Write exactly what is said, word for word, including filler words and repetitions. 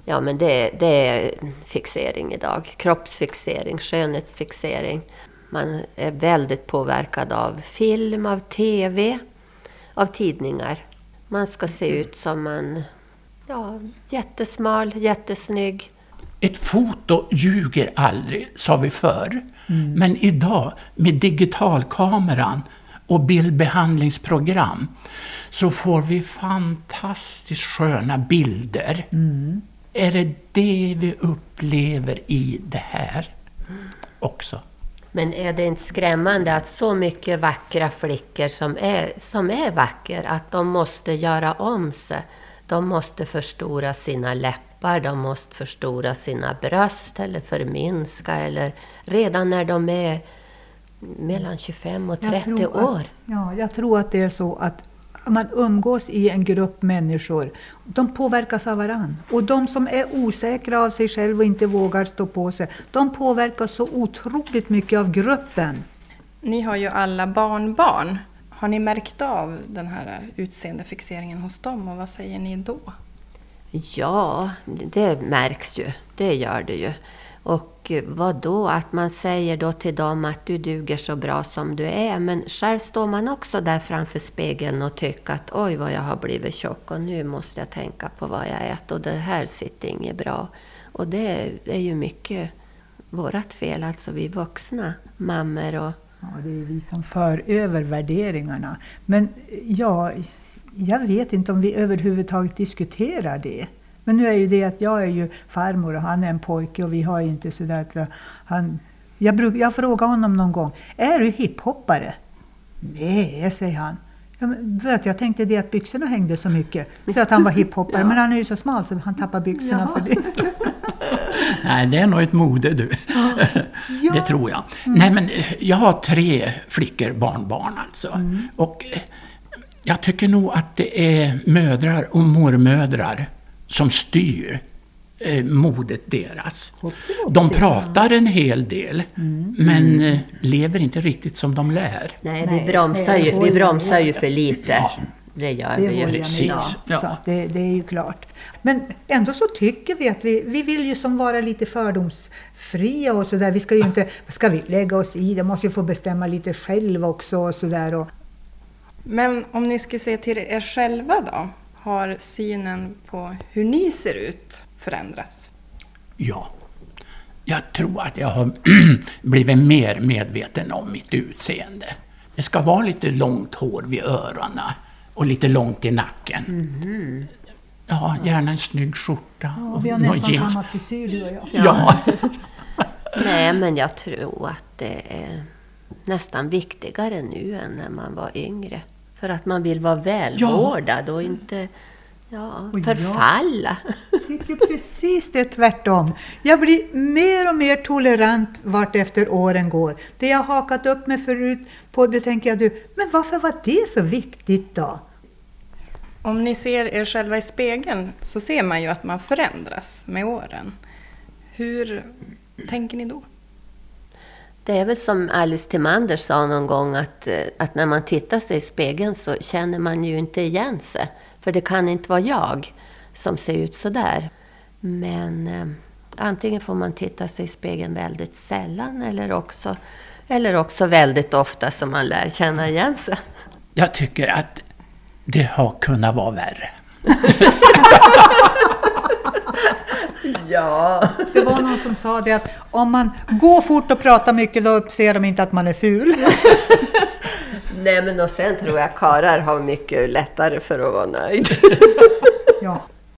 Ja, men det, det är fixering idag. Kroppsfixering, skönhetsfixering. Man är väldigt påverkad av film, av tv, av tidningar. Man ska se ut som en ja, jättesmal, jättesnygg. Ett foto ljuger aldrig, sa vi förr. Mm. Men idag med digitalkameran och bildbehandlingsprogram så får vi fantastiskt sköna bilder. Mm. Är det det vi upplever i det här också? Men är det inte skrämmande att så mycket vackra flickor som är, som är vackra, att de måste göra om sig? De måste förstora sina läppar, de måste förstora sina bröst eller förminska. Eller redan när de är mellan tjugofem och trettio år. Att, ja, jag tror att det är så att man umgås i en grupp människor. De påverkas av varann. Och de som är osäkra av sig själva och inte vågar stå på sig, de påverkas så otroligt mycket av gruppen. Ni har ju alla barnbarn. Har ni märkt av den här utseendefixeringen hos dem och vad säger ni då? Ja, det märks ju. Det gör det ju. Och vad då? Att man säger då till dem att du duger så bra som du är. Men själv står man också där framför spegeln och tycker att oj vad jag har blivit tjock och nu måste jag tänka på vad jag äter och det här sitter inget bra. Och det är ju mycket vårat fel, alltså vi vuxna mammor och... Ja, det är vi som för över värderingarna. Men ja, jag vet inte om vi överhuvudtaget diskuterar det. Men nu är ju det att jag är ju farmor och han är en pojke och vi har inte sådär att han... Jag, bruk, jag frågar honom någon gång, är du hiphoppare? Nej, säger han. Jag, vet, jag tänkte det att byxorna hängde så mycket så att han var hiphoppare. Ja. Men han är ju så smal så han tappar byxorna ja. för det. Nej, det är nog ett mode du. Ja. Det tror jag. Mm. Nej, men jag har tre flickor, barnbarn alltså. Mm. Och jag tycker nog att det är mödrar och mormödrar som styr eh, modet deras. De pratar en hel del, mm. men eh, lever inte riktigt som de lär. Nej, vi bromsar ju, vi bromsar ju för lite. Ja. Det gör det vi ju. Precis. Ja. Så det, det är ju klart. Men ändå så tycker vi att vi, vi vill ju som vara lite fördomsfria och sådär. Vi ska ju inte, ska vi lägga oss i, det måste ju få bestämma lite själv också och sådär. Och... Men om ni ska se till er själva då? Har synen på hur ni ser ut förändrats? Ja, jag tror att jag har blivit mer medveten om mitt utseende. Det ska vara lite långt hår vid öronen och lite långt i nacken. Mm-hmm. Ja, gärna en snygg skjorta. Ja, och vi har nästan samma frisyr, du och jag. Ja. Nej, men jag tror att det är nästan viktigare nu än när man var yngre. För att man vill vara välvårdad ja. och inte ja, förfalla. Jag tycker precis det tvärtom. Jag blir mer och mer tolerant vart efter åren går. Det jag hakat upp mig förut på det tänker jag du, men varför var det så viktigt då? Om ni ser er själva i spegeln så ser man ju att man förändras med åren. Hur tänker ni då? Det är väl som Alice Timander sa någon gång att, att när man tittar sig i spegeln så känner man ju inte igen sig. För det kan inte vara jag som ser ut så där. Men eh, antingen får man titta sig i spegeln väldigt sällan eller också, eller också väldigt ofta som man lär känna igen sig. Jag tycker att det har kunnat vara värre. Ja. Det var någon som sa det att om man går fort och pratar mycket då ser de inte att man är ful. Nej, men och sen tror jag karar har mycket lättare för att vara nöjd. Ja.